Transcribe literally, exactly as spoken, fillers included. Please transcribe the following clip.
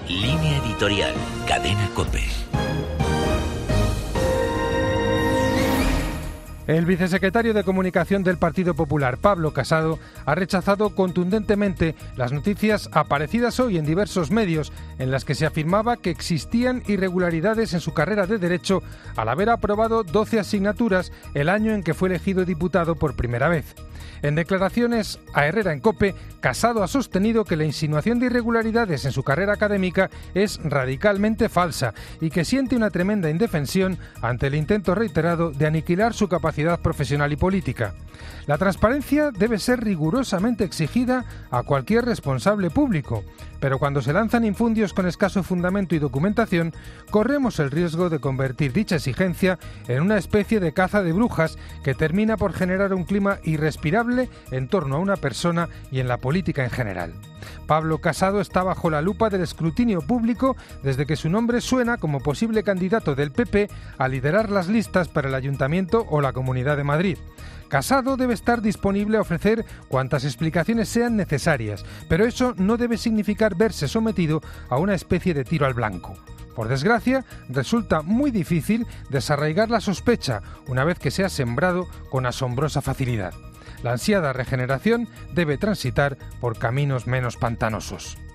Línea editorial, Cadena COPE. El vicesecretario de Comunicación del Partido Popular, Pablo Casado, ha rechazado contundentemente las noticias aparecidas hoy en diversos medios en las que se afirmaba que existían irregularidades en su carrera de Derecho al haber aprobado doce asignaturas el año en que fue elegido diputado por primera vez. En declaraciones a Herrera en COPE, Casado ha sostenido que la insinuación de irregularidades en su carrera académica es radicalmente falsa y que siente una tremenda indefensión ante el intento reiterado de aniquilar su capacidad profesional y política. La transparencia debe ser rigurosamente exigida a cualquier responsable público, pero cuando se lanzan infundios con escaso fundamento y documentación, corremos el riesgo de convertir dicha exigencia en una especie de caza de brujas que termina por generar un clima irrespirable en torno a una persona y en la política en general. Pablo Casado está bajo la lupa del escrutinio público desde que su nombre suena como posible candidato del P P a liderar las listas para el Ayuntamiento o la Comunidad de Madrid. Casado debe estar disponible a ofrecer cuantas explicaciones sean necesarias, pero eso no debe significar verse sometido a una especie de tiro al blanco. Por desgracia, resulta muy difícil desarraigar la sospecha una vez que se ha sembrado con asombrosa facilidad. La ansiada regeneración debe transitar por caminos menos pantanosos.